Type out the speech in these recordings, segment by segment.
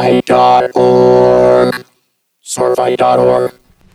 Swordfight.org. Swordfight.org.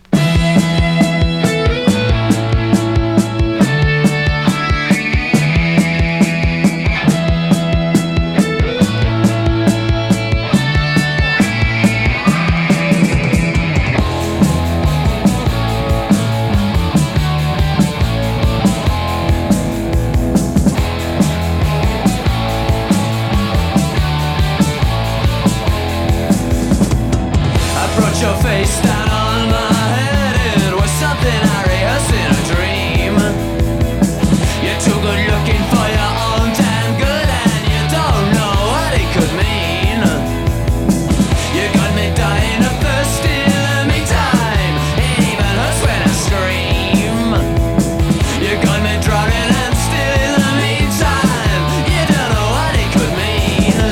Your face down on my head. It was something I rehearsed in a dream. You're too good looking for your own damn good, and you don't know what it could mean. You got me dying of thirst in the meantime. It even hurts when I scream. You got me drowning and still in the meantime. You don't know what it could mean.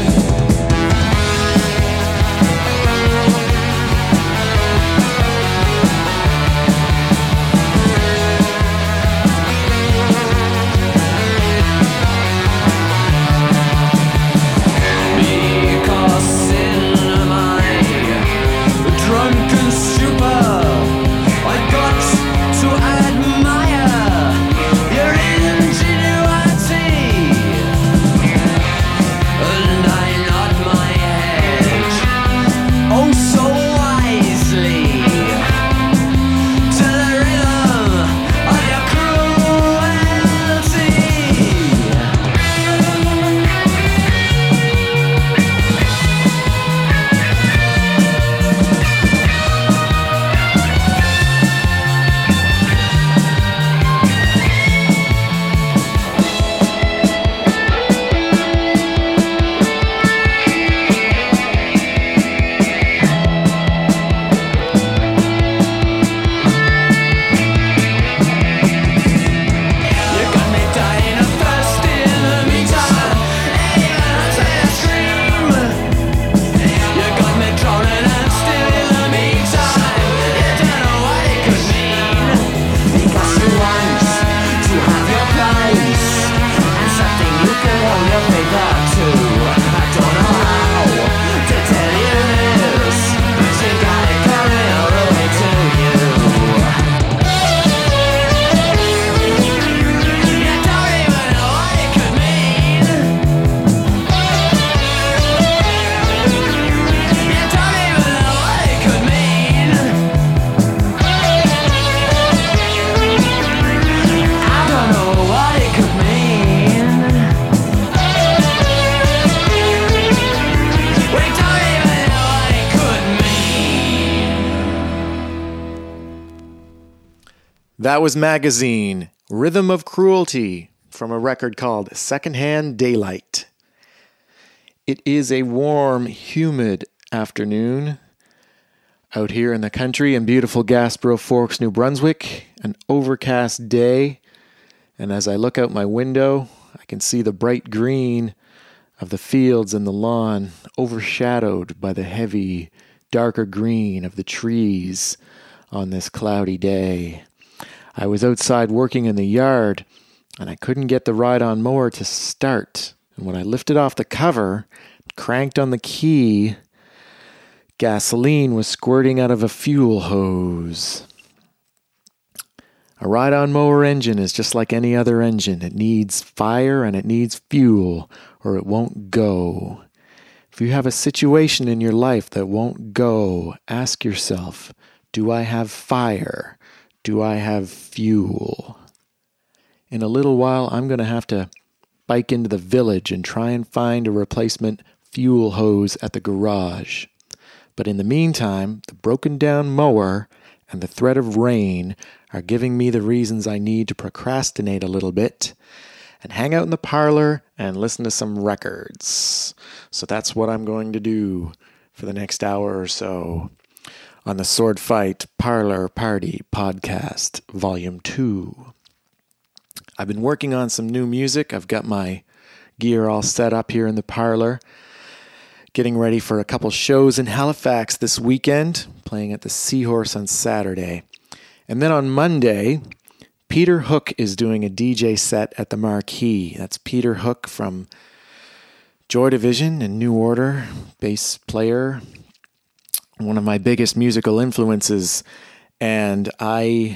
Because in my drunken stupor, I got to admire your ingenuity, and I nod my head, oh so wisely, to the rhythm of your cruelty. You got me dying of thirst in the meantime. Even hurts when I scream. You got me drowning and still in the meantime. You don't know what it could mean. Because you want to have your place and something you can hold your finger to. I don't know how to tell you this, but you got it coming all the way to you. You don't even know what it could mean. You don't even know what it could mean. I don't know what it could mean. We don't even know what it could mean. That was Magazine, Rhythm of Cruelty, from a record called Secondhand Daylight. It is a warm, humid afternoon out here in the country in beautiful Gasbro Forks, New Brunswick. An overcast day, and as I look out my window, I can see the bright green of the fields and the lawn overshadowed by the heavy, darker green of the trees on this cloudy day. I was outside working in the yard, and I couldn't get the ride-on mower to start. And when I lifted off the cover, cranked on the key, gasoline was squirting out of a fuel hose. A ride-on mower engine is just like any other engine. It needs fire and it needs fuel, or it won't go. If you have a situation in your life that won't go, ask yourself, do I have fire? Do I have fuel? In a little while, I'm going to have to bike into the village and try and find a replacement fuel hose at the garage. But in the meantime, the broken down mower and the threat of rain are giving me the reasons I need to procrastinate a little bit and hang out in the parlor and listen to some records. So that's what I'm going to do for the next hour or so on the Sword Fight Parlor Party Podcast, Volume 2. I've been working on some new music. I've got my gear all set up here in the parlor, getting ready for a couple shows in Halifax this weekend, playing at the Seahorse on Saturday. And then on Monday, Peter Hook is doing a DJ set at the Marquee. That's Peter Hook from Joy Division and New Order, bass player, one of my biggest musical influences, and I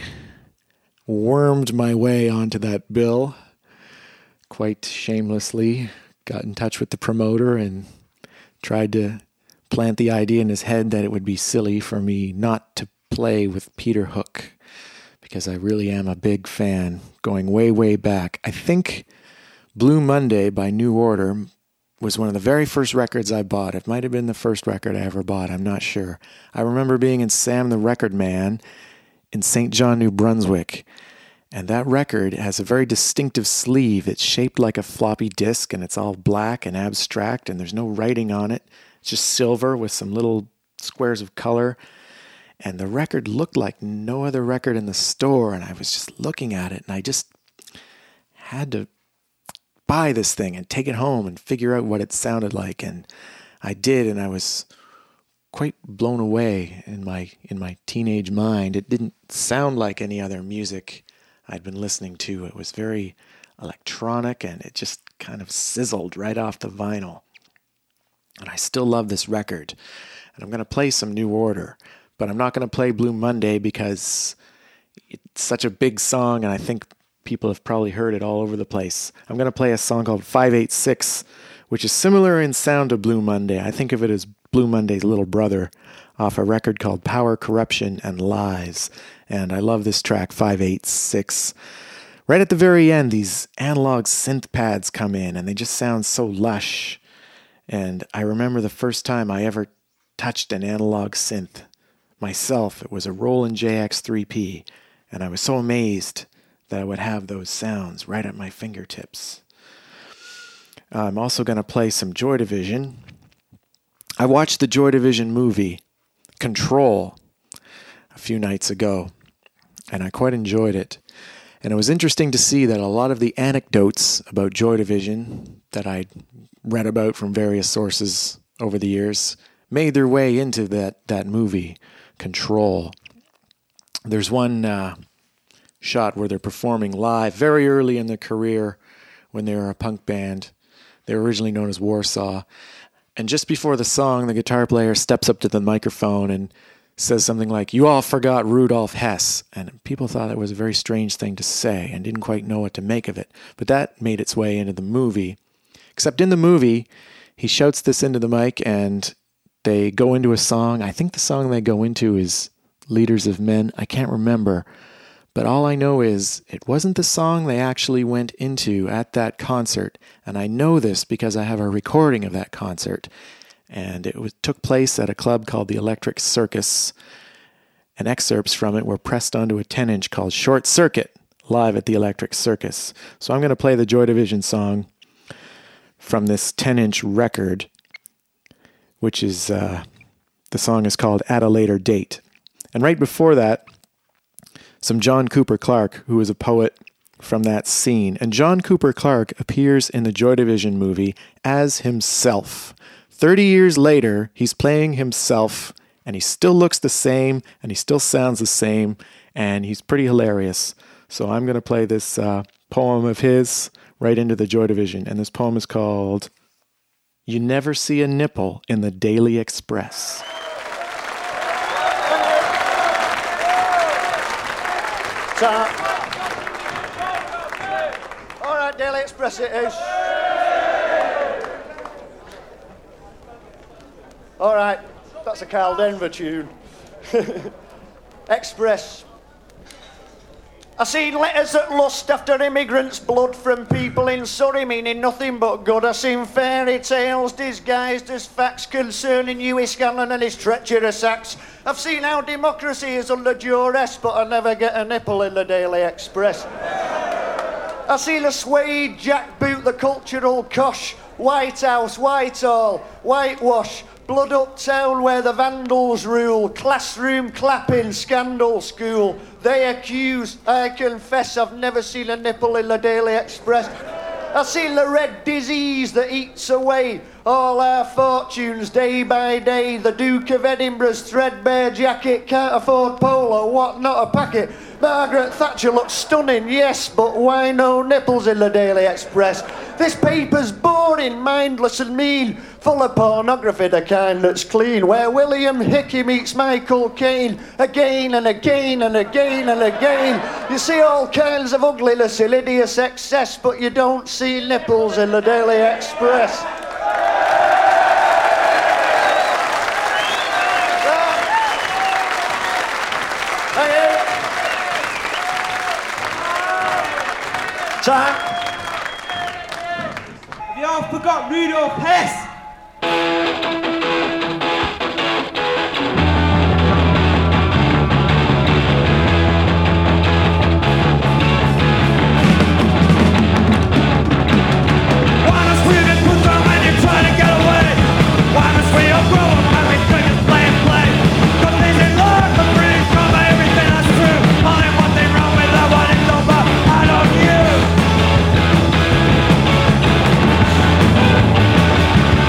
wormed my way onto that bill quite shamelessly, got in touch with the promoter and tried to plant the idea in his head that it would be silly for me not to play with Peter Hook, because I really am a big fan, going way, way back. I think Blue Monday by New Order was one of the very first records I bought. It might have been the first record I ever bought, I'm not sure. I remember being in Sam the Record Man in St. John, New Brunswick, and that record has a very distinctive sleeve. It's shaped like a floppy disk, and it's all black and abstract, and there's no writing on it. It's just silver with some little squares of color. And the record looked like no other record in the store, and I was just looking at it, and I just had to buy this thing and take it home and figure out what it sounded like. And I did, and I was quite blown away in my teenage mind. It didn't sound like any other music I'd been listening to. It was very electronic, and it just kind of sizzled right off the vinyl. And I still love this record. And I'm going to play some New Order, but I'm not going to play Blue Monday because it's such a big song, and I think people have probably heard it all over the place. I'm going to play a song called 586, which is similar in sound to Blue Monday. I think of it as Blue Monday's little brother, off a record called Power, Corruption, and Lies. And I love this track, 586. Right at the very end, these analog synth pads come in, and they just sound so lush. And I remember the first time I ever touched an analog synth myself. It was a Roland JX3P, and I was so amazed that I would have those sounds right at my fingertips. I'm also going to play some Joy Division. I watched the Joy Division movie, Control, a few nights ago, and I quite enjoyed it. And it was interesting to see that a lot of the anecdotes about Joy Division that I'd read about from various sources over the years made their way into that movie, Control. There's one shot where they're performing live very early in their career when they were a punk band. They were originally known as Warsaw. And just before the song, the guitar player steps up to the microphone and says something like, "You all forgot Rudolf Hess." And people thought it was a very strange thing to say and didn't quite know what to make of it. But that made its way into the movie. Except in the movie, he shouts this into the mic and they go into a song. I think the song they go into is Leaders of Men. I can't remember. But all I know is it wasn't the song they actually went into at that concert. And I know this because I have a recording of that concert. And it took place at a club called the Electric Circus. And excerpts from it were pressed onto a 10-inch called Short Circuit, live at the Electric Circus. So I'm going to play the Joy Division song from this 10-inch record, which is, the song is called At a Later Date. And right before that, some John Cooper Clarke, who is a poet from that scene. And John Cooper Clarke appears in the Joy Division movie as himself. 30 years later, he's playing himself, and he still looks the same, and he still sounds the same, and he's pretty hilarious. So I'm going to play this poem of his right into the Joy Division, and this poem is called You Never See a Nipple in the Daily Express. All right, Daily Express it is. All right, that's a Carl Denver tune. Express. I seen letters that lust after immigrants' blood from people in Surrey meaning nothing but good. I seen fairy tales disguised as facts concerning Hughie Scanlon and his treacherous acts. I've seen how democracy is under duress, but I never get a nipple in the Daily Express. I seen a suede jackboot, the cultural cosh, White House, Whitehall, whitewash, blood uptown where the vandals rule, classroom clapping, scandal school. They accuse, I confess I've never seen a nipple in the Daily Express. I've seen the red disease that eats away All our fortunes day by day. The Duke of Edinburgh's threadbare jacket. Can't afford polo, what not a packet. Margaret Thatcher looks stunning, yes, but why no nipples in the Daily Express? This paper's boring, mindless and mean, full of pornography, the kind that's clean, where William Hickey meets Michael Caine again and again and again and again. You see all kinds of ugliness in hideous excess, but you don't see nipples in the Daily Express. Time. You all forgot Rudolph Hess. I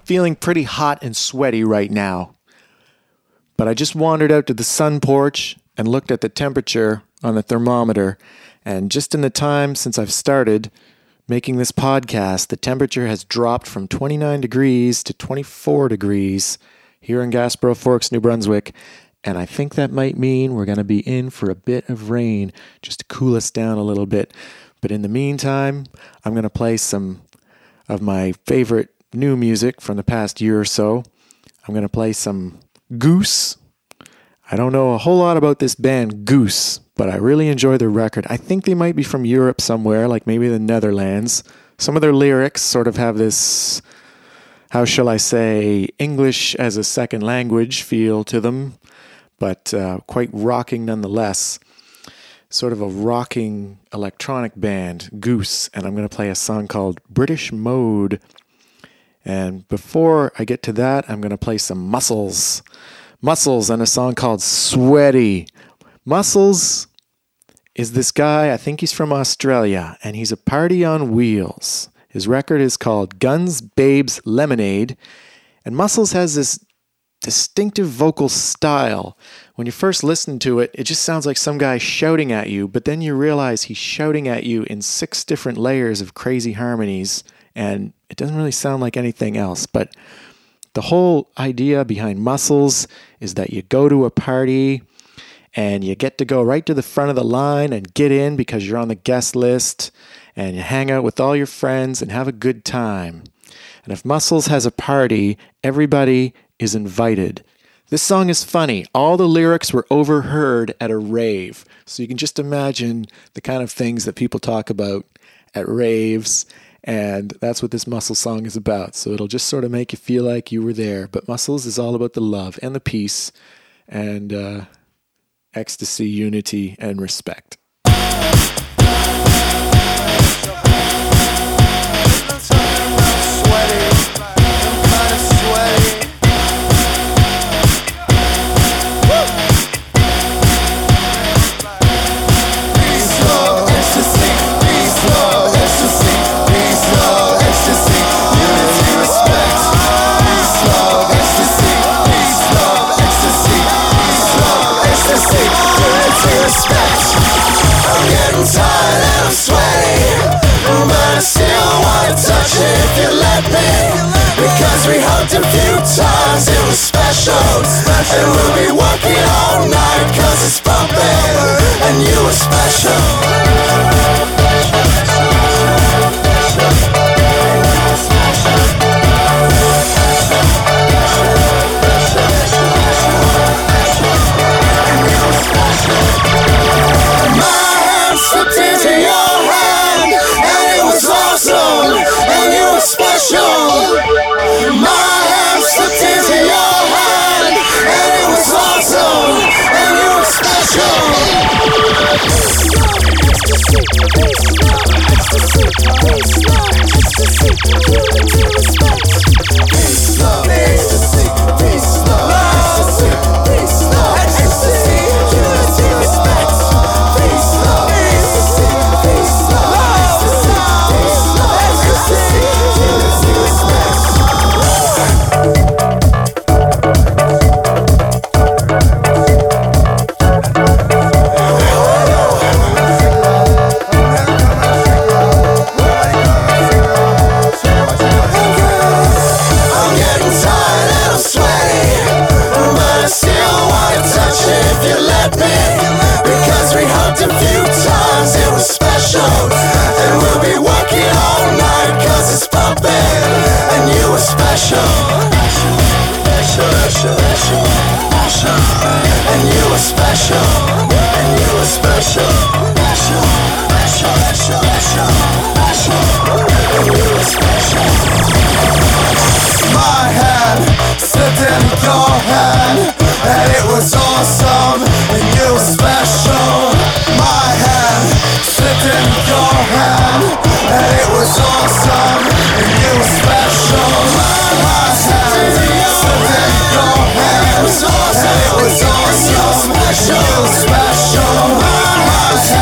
feeling pretty hot and sweaty right now. But I just wandered out to the sun porch and looked at the temperature on the thermometer. And just in the time since I've started making this podcast, the temperature has dropped from 29 degrees to 24 degrees here in Gasboro Forks, New Brunswick. And I think that might mean we're going to be in for a bit of rain just to cool us down a little bit. But in the meantime, I'm going to play some of my favorite new music from the past year or so. I'm going to play some Goose. I don't know a whole lot about this band Goose, but I really enjoy their record. I think they might be from Europe somewhere, like maybe the Netherlands. Some of their lyrics sort of have this, how shall I say, English as a second language feel to them, but quite rocking nonetheless. Sort of a rocking electronic band, Goose, and I'm going to play a song called British Mode. And before I get to that, I'm going to play some Muscles. Muscles and a song called Sweaty. Muscles is this guy, I think he's from Australia, and he's a party on wheels. His record is called Guns, Babes, Lemonade, and Muscles has this distinctive vocal style. When you first listen to it, it just sounds like some guy shouting at you, but then you realize he's shouting at you in 6 different layers of crazy harmonies, and it doesn't really sound like anything else. But the whole idea behind Muscles is that you go to a party and you get to go right to the front of the line and get in because you're on the guest list, and you hang out with all your friends and have a good time. And if Muscles has a party, everybody is invited. This song is funny. All the lyrics were overheard at a rave. So you can just imagine the kind of things that people talk about at raves. And that's what this Muscles song is about. So it'll just sort of make you feel like you were there. But Muscles is all about the love and the peace and ecstasy, unity, and respect. A few times it was special, and we'll be working all night cause it's bumping, and you were special. My hand slipped into your hand, and it was awesome, and you were special. My slipped into your hand, and it was awesome, and you were special. Peace, love, ecstasy, peace, love, ecstasy, peace, love, ecstasy, unity, respect. Peace, love, ecstasy, peace, love, ecstasy, peace, love, ecstasy, unity, respect. My hand slipped in your hand, and it was awesome, and you were special. My hand slipped in your hand, and it was awesome, and you were special. My hand slipped in your hand, and it was awesome, and you were special. My hand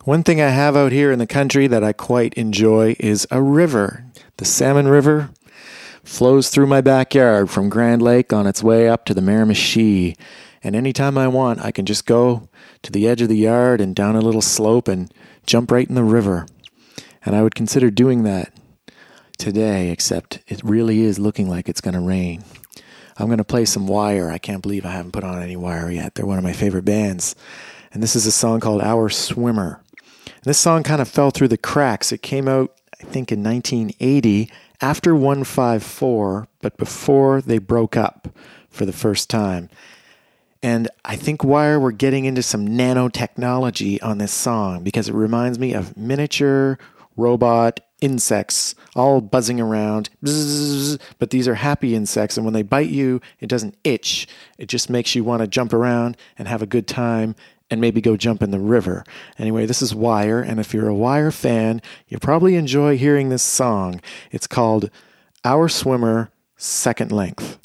One thing I have out here in the country that I quite enjoy is a river. The Salmon River flows through my backyard from Grand Lake on its way up to the Miramichi. And anytime I want, I can just go to the edge of the yard and down a little slope and jump right in the river. And I would consider doing that today, except it really is looking like it's going to rain. I'm going to play some Wire. I can't believe I haven't put on any Wire yet. They're one of my favorite bands. And this is a song called Our Swimmer. This song kind of fell through the cracks. It came out, I think, in 1980 after 154, but before they broke up for the first time. And I think Wire were getting into some nanotechnology on this song because it reminds me of miniature robot insects all buzzing around. Bzzz, but these are happy insects, and when they bite you, it doesn't itch. It just makes you want to jump around and have a good time and maybe go jump in the river. Anyway, this is Wire, and if you're a Wire fan, you'll probably enjoy hearing this song. It's called Our Swimmer, Second Length.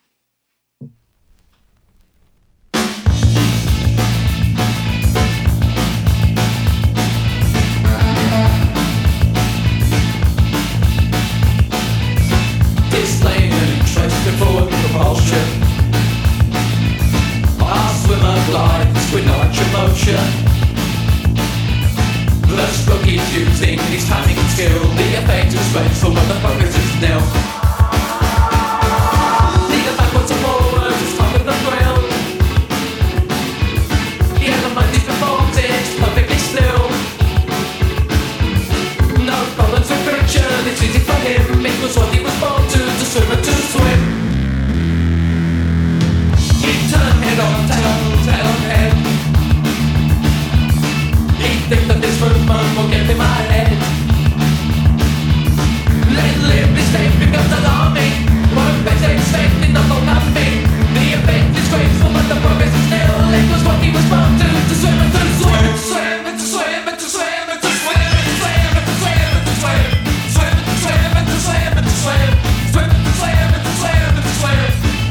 Disclaimer, interest forward propulsion. Our swimmer glides with large emotion. The stroke is using his timing and skill. The effect is graceful, but the focus is nil. Neither backwards or forwards is part of the thrill. The element he performs is perfectly still. No problems with friction, it's easy for him. It was what he was born to swim and to swim. Turn head on tail, tail on head. He thinks that this movement will get in my head. Let live this day becomes alarming. One best expecting nothing, nothing. The effect is graceful, but the progress is nil. It was what he was born to swim and to swim. Swim and to swim and to swim and to swim and to swim and to swim and to swim. Swim and to swim and to swim and to swim. Swim and to swim and to swim and to swim.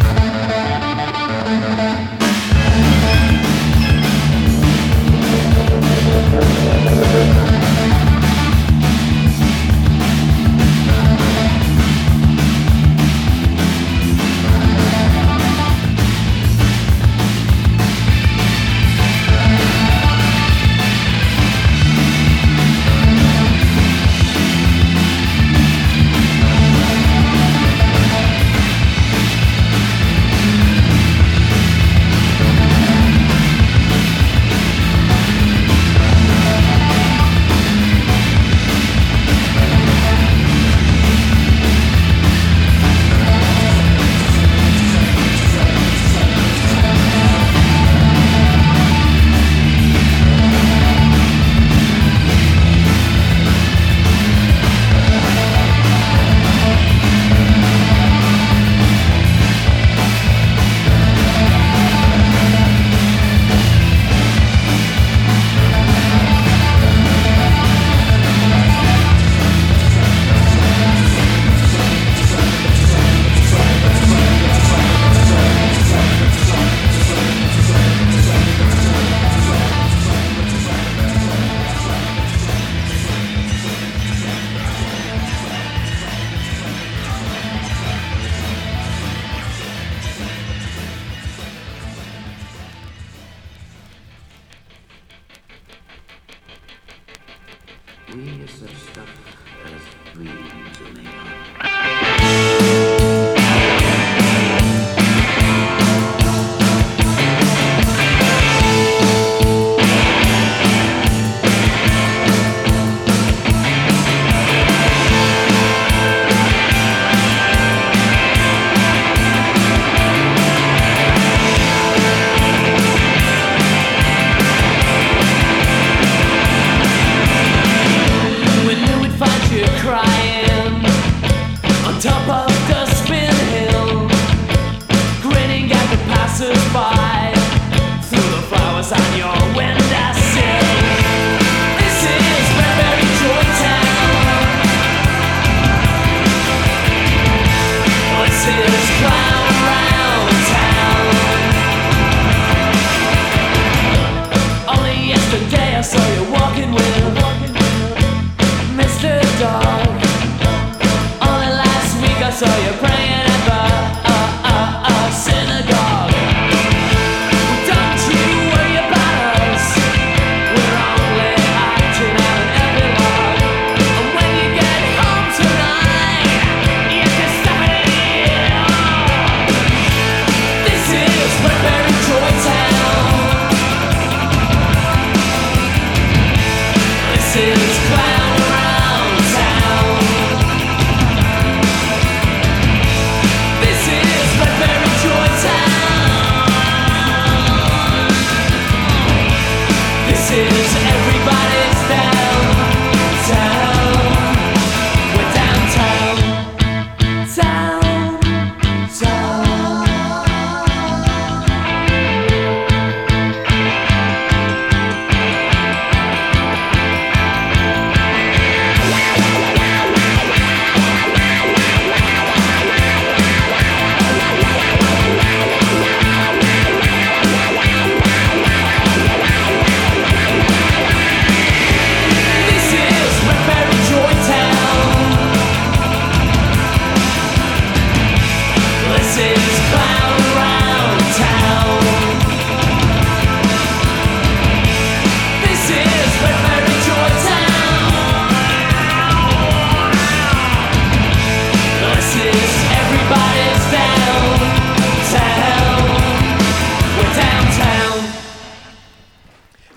We is such stuff as dreams are made of. Only yesterday I saw you walking with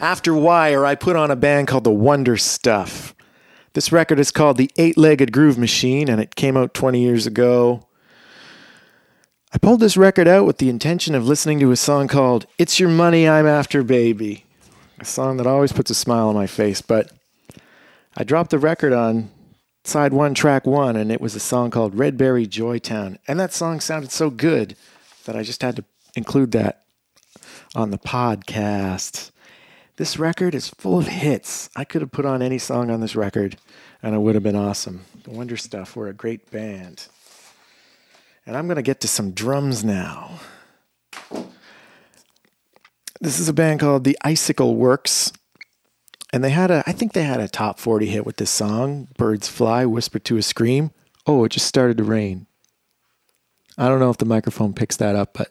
After Wire, I put on a band called The Wonder Stuff. This record is called The Eight-Legged Groove Machine, and it came out 20 years ago. I pulled this record out with the intention of listening to a song called It's Your Money I'm After, Baby. A song that always puts a smile on my face, but I dropped the record on side 1, track 1, and it was a song called Redberry Joytown. And that song sounded so good that I just had to include that on the podcast. This record is full of hits. I could have put on any song on this record, and it would have been awesome. The Wonder Stuff were a great band. And I'm going to get to some drums now. This is a band called The Icicle Works. And I think they had a top 40 hit with this song, Birds Fly, Whisper to a Scream. Oh, it just started to rain. I don't know if the microphone picks that up, but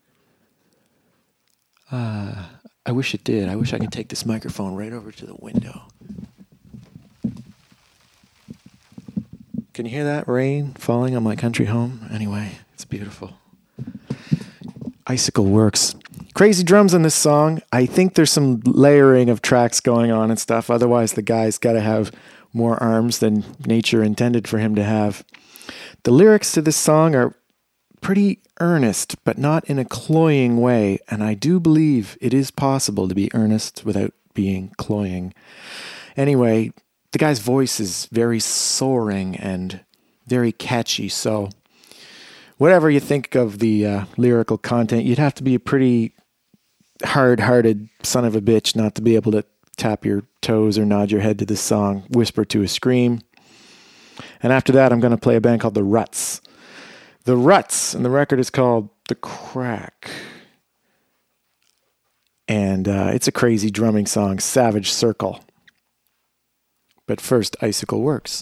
I wish it did. I wish I could take this microphone right over to the window. Can you hear that rain falling on my country home? Anyway, it's beautiful. Icicle Works. Crazy drums on this song. I think there's some layering of tracks going on and stuff. Otherwise, the guy's got to have more arms than nature intended for him to have. The lyrics to this song are pretty earnest, but not in a cloying way. And I do believe it is possible to be earnest without being cloying. Anyway, the guy's voice is very soaring and very catchy. So whatever you think of the lyrical content, you'd have to be a pretty hard-hearted son of a bitch not to be able to tap your toes or nod your head to this song, Whisper to a Scream. And after that, I'm going to play a band called The Ruts. The Ruts, and the record is called The Crack. And it's a crazy drumming song, Savage Circle. But first, Icicle Works.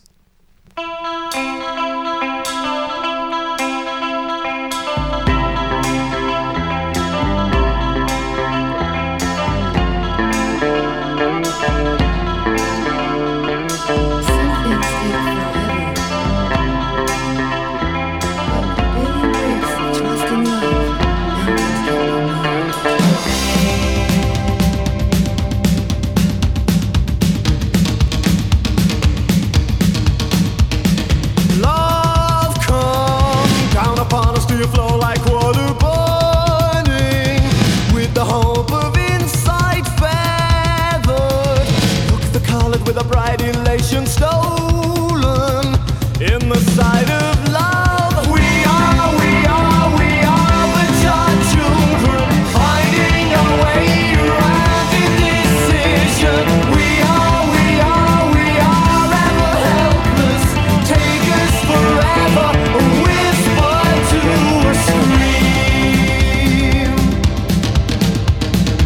Stolen in the sight of love. We are the children finding a way around indecision. We are ever helpless. Take us forever, a whisper to a scream.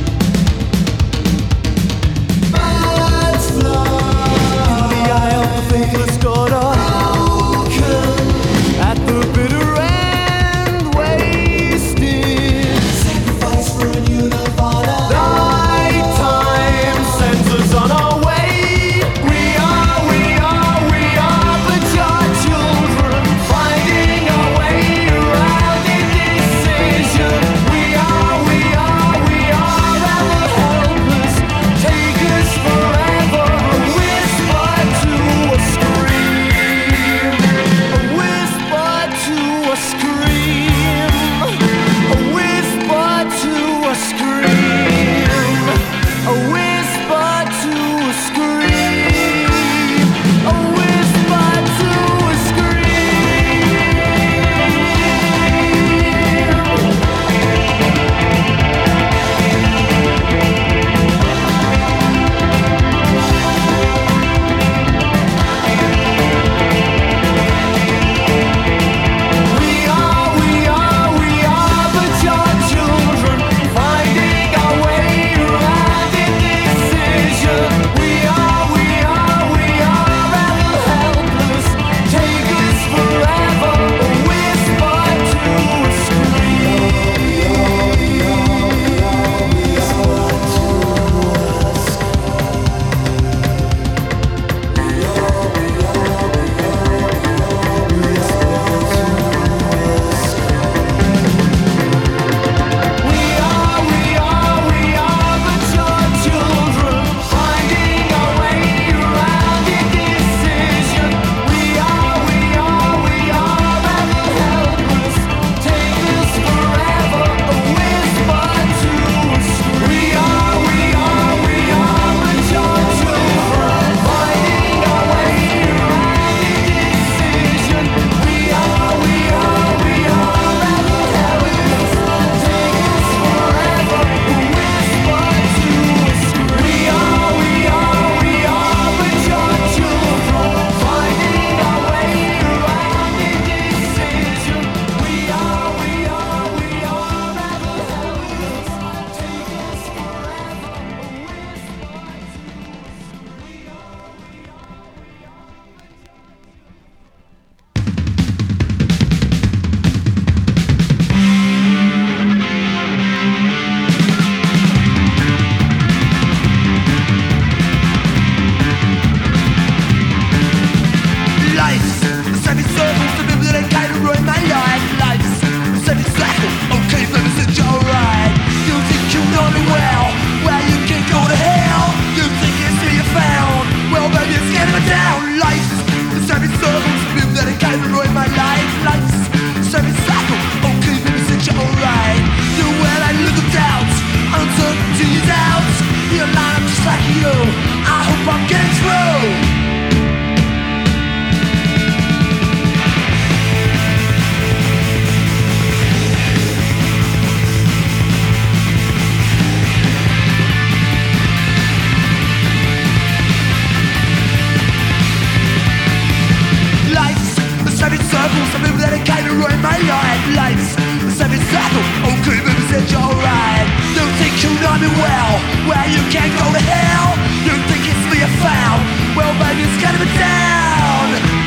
Birds fly. that I came to ruin my life. Life's a semi-cycle. Okay, baby, said you're alright. You think you know me well? Well, you can't go to hell. You think it's me I found? Well, baby, it's gonna be down.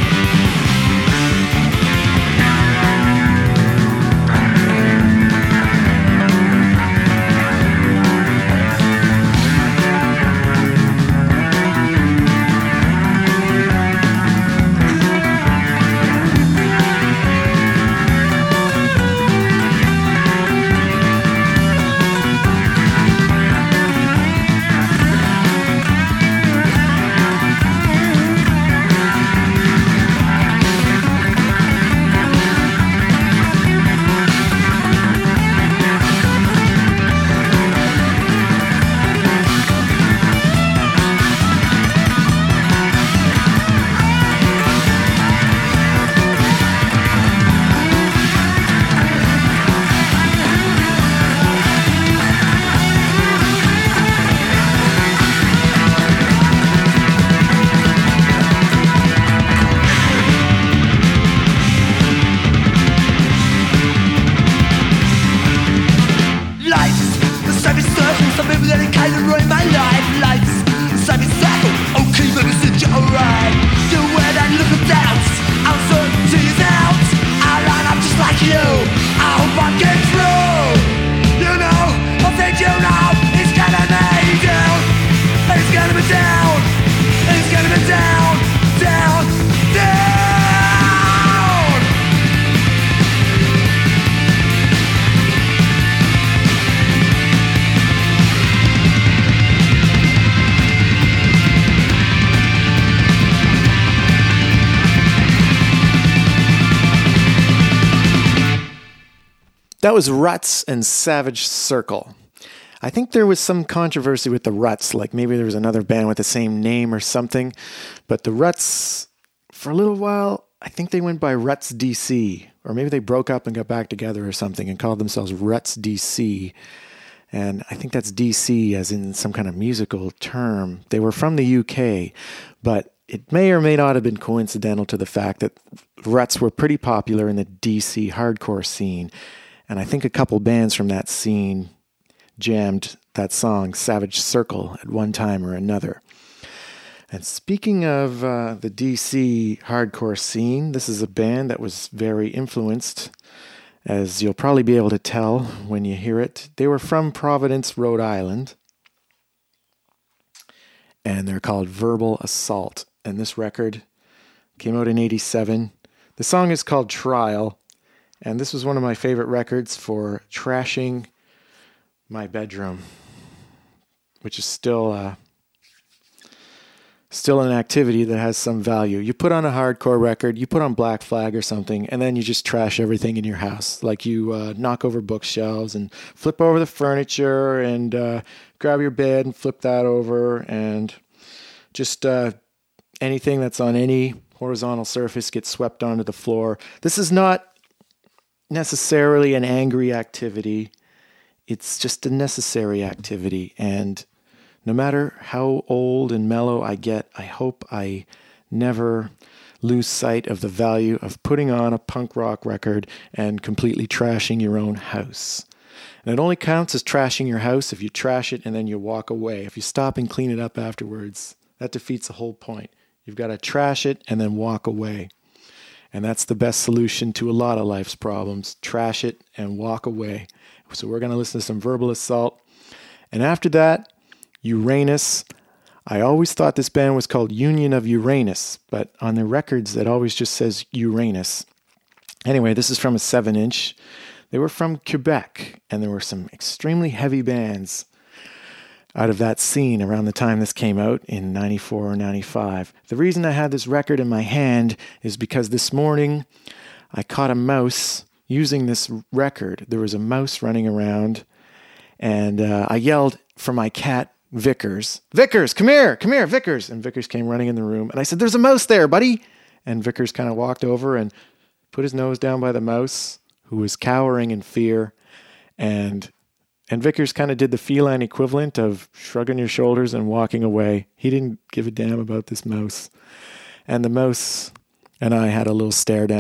That was Ruts and Savage Circle. I think there was some controversy with the Ruts, like maybe there was another band with the same name or something. But the Ruts, for a little while, I think they went by Ruts DC. Or maybe they broke up and got back together or something and called themselves Ruts DC. And I think that's DC as in some kind of musical term. They were from the UK, but it may or may not have been coincidental to the fact that Ruts were pretty popular in the DC hardcore scene. And I think a couple bands from that scene jammed that song, Savage Circle, at one time or another. And speaking of the DC hardcore scene, this is a band that was very influenced, as you'll probably be able to tell when you hear it. They were from Providence, Rhode Island, and they're called Verbal Assault. And this record came out in '87. The song is called Trial. And this was one of my favorite records for trashing my bedroom, which is still an activity that has some value. You put on a hardcore record, you put on Black Flag or something, and then you just trash everything in your house. Like you knock over bookshelves and flip over the furniture and grab your bed and flip that over, and just anything that's on any horizontal surface gets swept onto the floor. This is not necessarily an angry activity. It's just a necessary activity. And no matter how old and mellow I get, I hope I never lose sight of the value of putting on a punk rock record and completely trashing your own house. And it only counts as trashing your house if you trash it and then you walk away. If you stop and clean it up afterwards, that defeats the whole point. You've got to trash it and then walk away. And that's the best solution to a lot of life's problems. Trash it and walk away. So we're going to listen to some Verbal Assault. And after that, Uranus. I always thought this band was called Union of Uranus, but on their records it always just says Uranus. Anyway, this is from a 7-inch. They were from Quebec, and there were some extremely heavy bands out of that scene around the time this came out in 94 or 95. The reason I had this record in my hand is because this morning I caught a mouse using this record. There was a mouse running around, and I yelled for my cat, Vickers. Vickers, come here, Vickers. And Vickers came running in the room, and I said, "There's a mouse there, buddy." And Vickers kind of walked over and put his nose down by the mouse, who was cowering in fear, and Vickers kind of did the feline equivalent of shrugging your shoulders and walking away. He didn't give a damn about this mouse. And the mouse and I had a little stare down.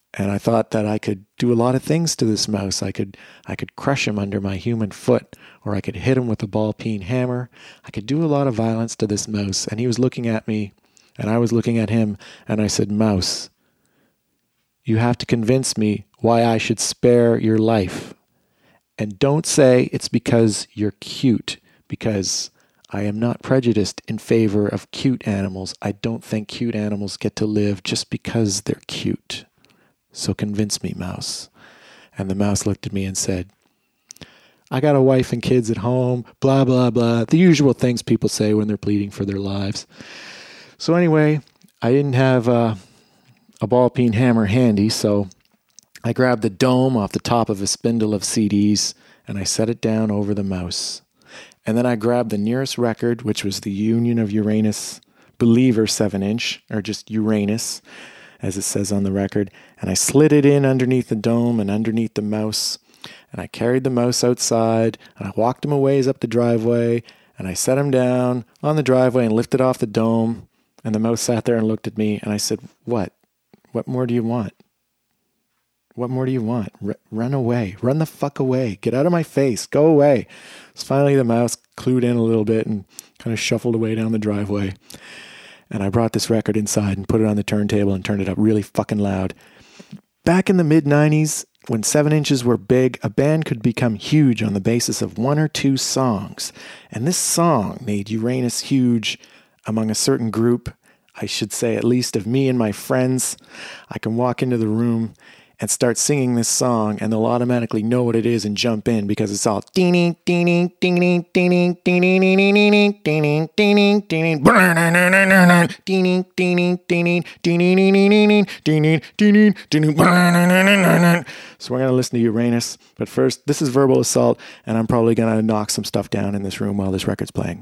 And I thought that I could do a lot of things to this mouse. I could crush him under my human foot, or I could hit him with a ball-peen hammer. I could do a lot of violence to this mouse. And he was looking at me, and I was looking at him, and I said, "Mouse, you have to convince me why I should spare your life. And don't say it's because you're cute, because I am not prejudiced in favor of cute animals. I don't think cute animals get to live just because they're cute. So convince me, mouse." And the mouse looked at me and said, "I got a wife and kids at home, blah, blah, blah." The usual things people say when they're pleading for their lives. So anyway, I didn't have a ball-peen hammer handy, so I grabbed the dome off the top of a spindle of CDs, and I set it down over the mouse. And then I grabbed the nearest record, which was the Union of Uranus Believer 7-inch, or just Uranus, as it says on the record, and I slid it in underneath the dome and underneath the mouse, and I carried the mouse outside, and I walked him a ways up the driveway, and I set him down on the driveway and lifted off the dome, and the mouse sat there and looked at me, and I said, "What? What more do you want? What more do you want? Run away. Run the fuck away. Get out of my face. Go away." So finally the mouse clued in a little bit and kind of shuffled away down the driveway. And I brought this record inside and put it on the turntable and turned it up really fucking loud. Back in the mid-90s, when 7 inches were big, a band could become huge on the basis of 1 or 2 songs. And this song made Uranus huge among a certain group, I should say at least of me and my friends. I can walk into the room and start singing this song, and they'll automatically know what it is and jump in because it's all ding ding ding ding ding ding ding ding ding ding ding ding ding ding ding ding. So we're gonna listen to Uranus, but first, this is Verbal Assault, and I'm probably gonna knock some stuff down in this room while this record's playing.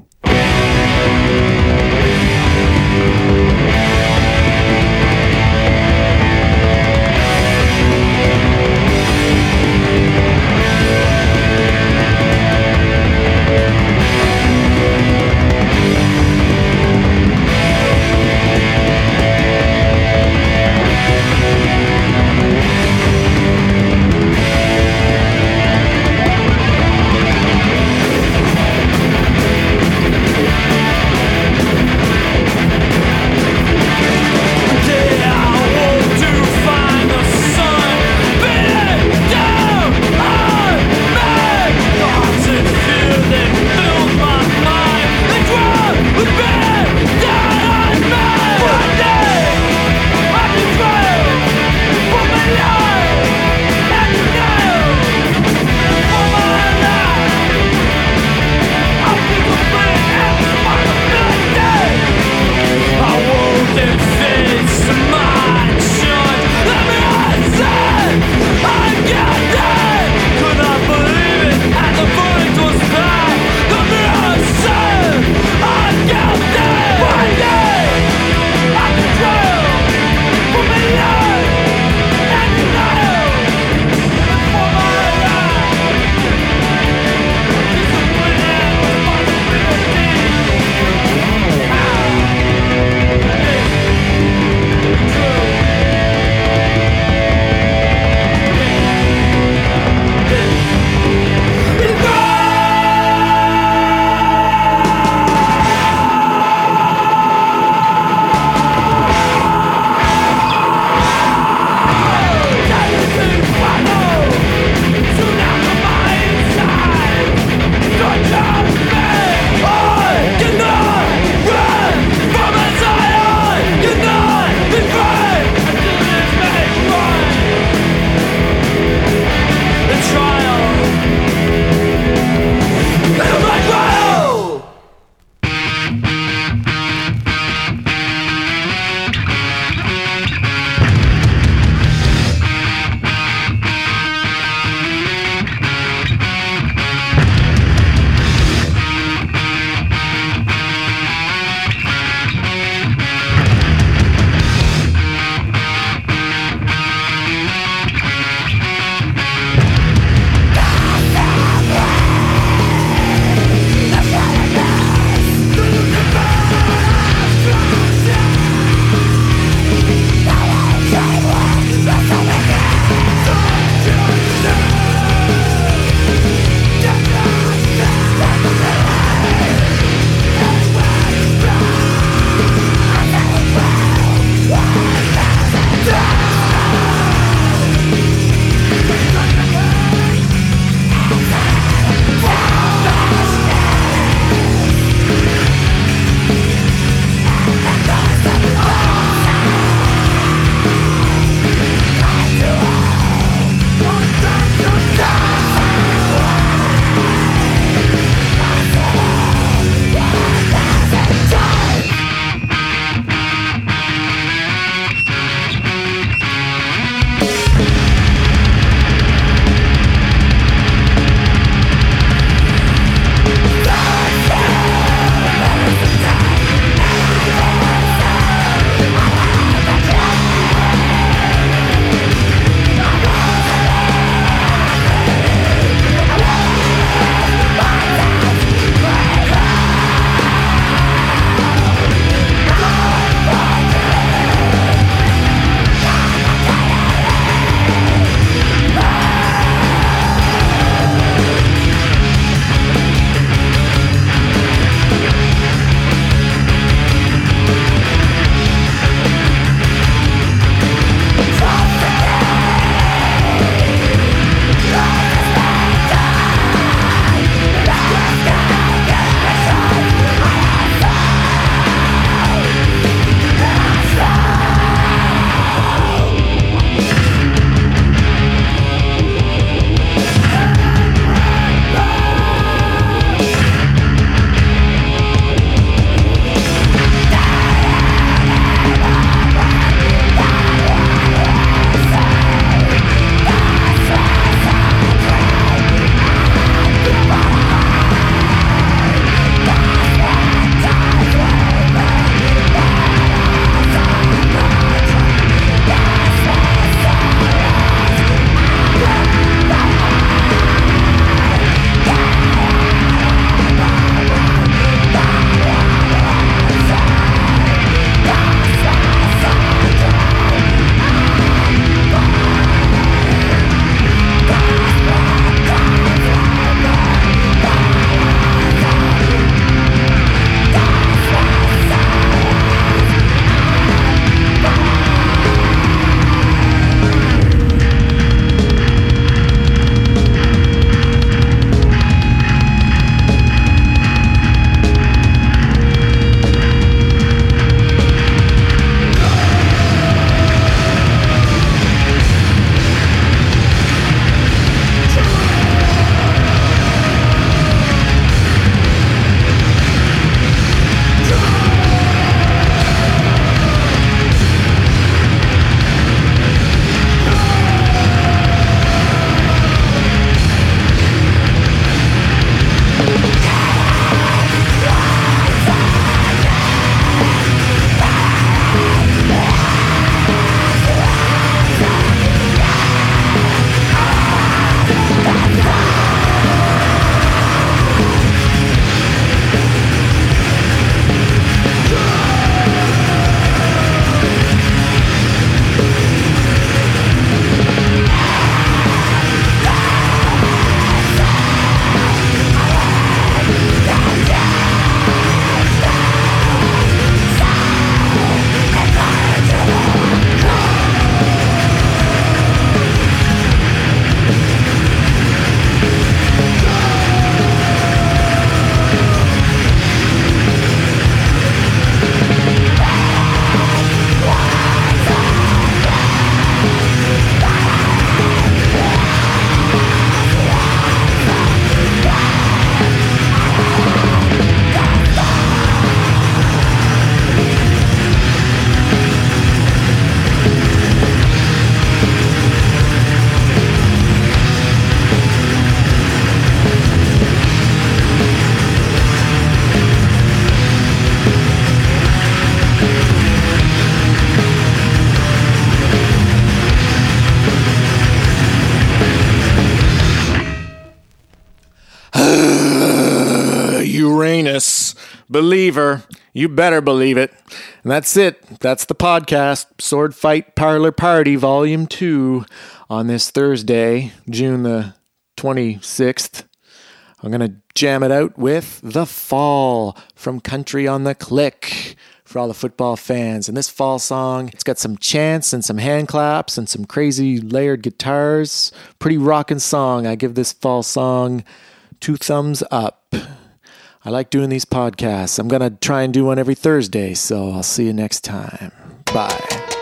heinous. Believer. You better believe it. And that's it. That's the podcast. Sword Fight Parlor Party Volume 2 on this Thursday, June the 26th. I'm going to jam it out with The Fall from Country on the Click for all the football fans. And this fall song, it's got some chants and some hand claps and some crazy layered guitars. Pretty rockin' song. I give this fall song 2 thumbs up. I like doing these podcasts. I'm going to try and do one every Thursday, so I'll see you next time. Bye.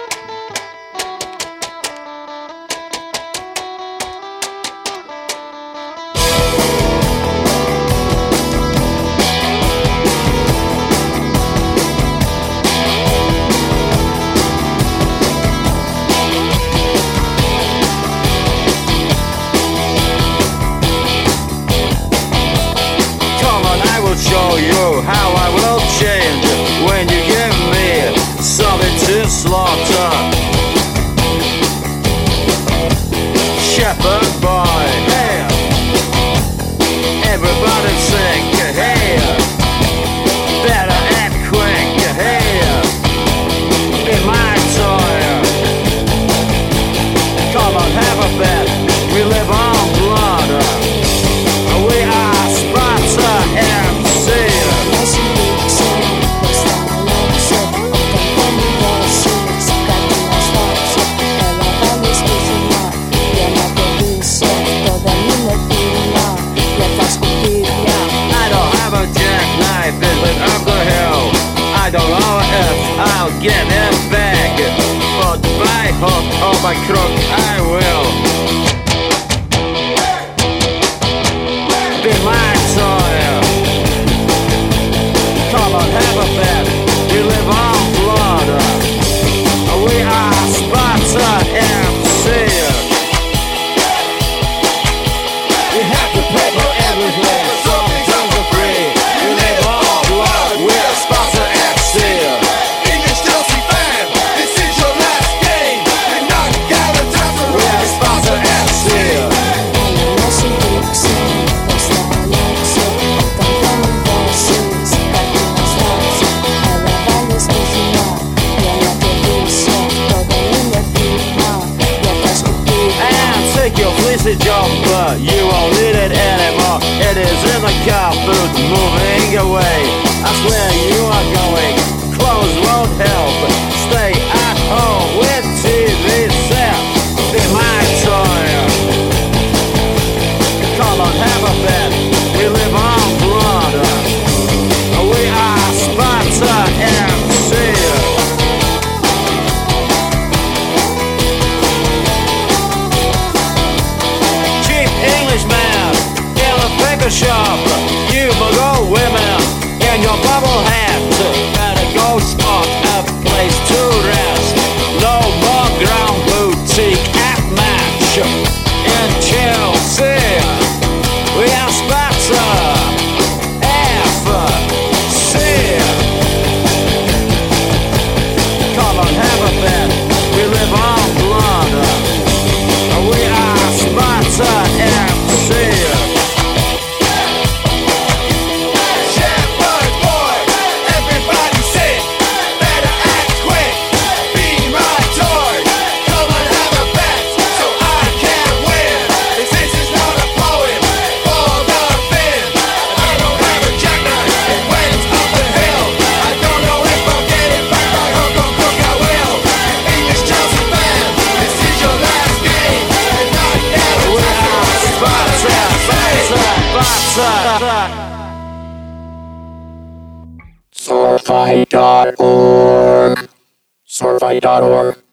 Show you how I will change when you give me something to slaughter. Shepherd boy, hey, everybody sing, hey, better act quick, hey, be my toy. Come on, have a bet, we live on blood, we are Sparta and I don't know if I'll get it back, but by hook or by crook I will be my toy. Come on, have a bet, we live on blood, we are Sparta MC. We have to pay for everything, something for free. We live on blood, we are Sparta MC. English Chelsea fan, this is your last game. You're not Galatasaray. We are Sparta MC. And take your fleecy jumper, you won't need it anymore. It is in the car boot, moving away. I swear you are going, clothes won't help. Stay at home with TV set. Be my toy. Come on, have a bet. We live on blood. We are Sparta MC. Cheap Englishman in a paper shop. You Mongol women in your bubble hat. Better go spot a place to rest. No more ground boutique at match in Chelsea. We are Sparta FC. Come on, have a bet. We live on blood. We are Sparta MC. Shepherd boy, everybody sing. Better act quick, be my toy. Come on, have a bet, so I can win. This is not a poem for the bin. I don't have a jackknife, it went up the hill. I don't know if I'll get it back by hook or crook, I will. English Chelsea fan, this is your last game. You're not We are Sparta, Sparta. Swordfight.org. Swordfight.org.